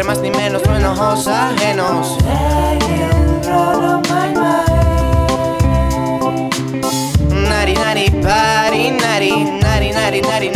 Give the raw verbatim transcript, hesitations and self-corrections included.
más ni menos, no enojos ajenos. Nari, nari, pari, nari, nari, nari, nari,